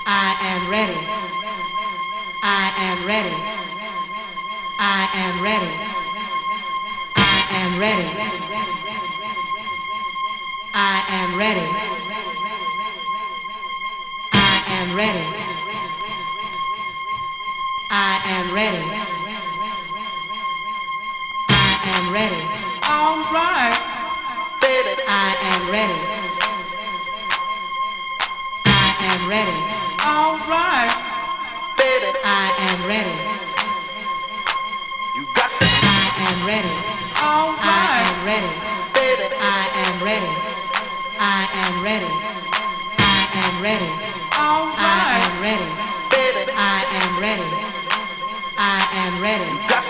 I am ready. I am ready. I am ready. I am ready. I am ready. I am ready. I am ready. I am ready. All right, baby. I am ready. I am ready. All right, baby. I am ready. You got to. I am ready. All I right, am ready. baby. I am ready. I am ready. I am ready. All I right, am ready. baby. I am ready. I am ready. You got